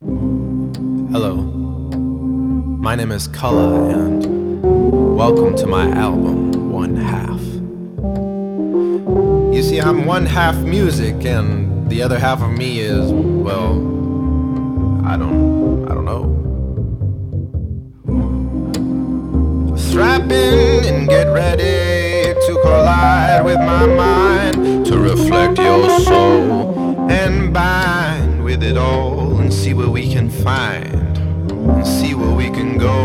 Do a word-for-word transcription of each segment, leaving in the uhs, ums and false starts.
Hello, my name is Cullah, and welcome to my album, One Half. You see, I'm one half music, and the other half of me is, well, I don't, I don't know. Strap in and get ready to collide with my mind, to reflect your soul and bind with it all, and see what we can find, and see where we can go,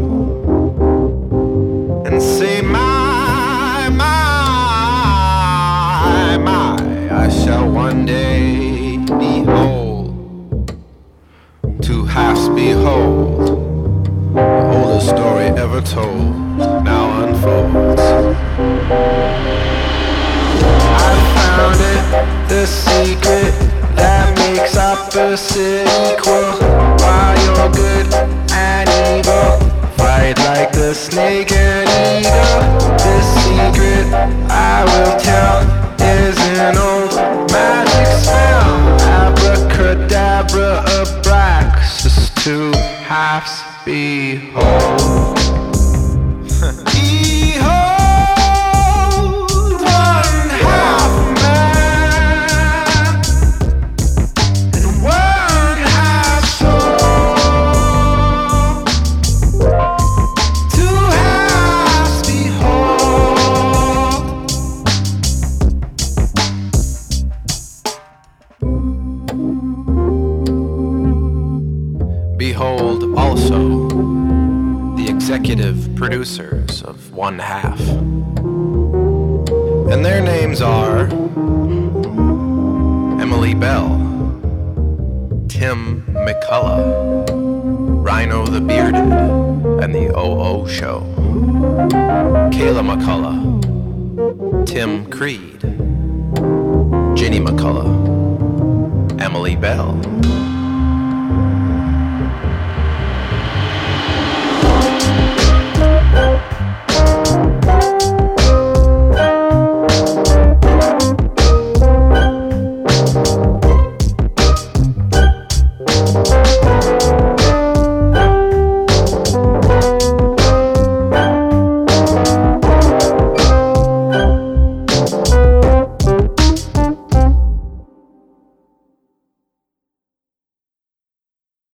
and say my, my, my, I shall one day be whole. Two halves behold, the oldest story ever told now unfolds. I found it, the secret that makes opposite equal. While you're good and evil, fight like the snake and eagle. The secret I will tell is an old magic spell. Abracadabra, abraxas, two halves behold. Behold, one half man and one half soul. Two halves behold. Behold also the executive producers of One Half. And their names are Emily Bell, Tim McCullough, Rhino the Bearded, and the O O Show, Kayla McCullough, Tim Creed, Ginny McCullough, Emily Bell,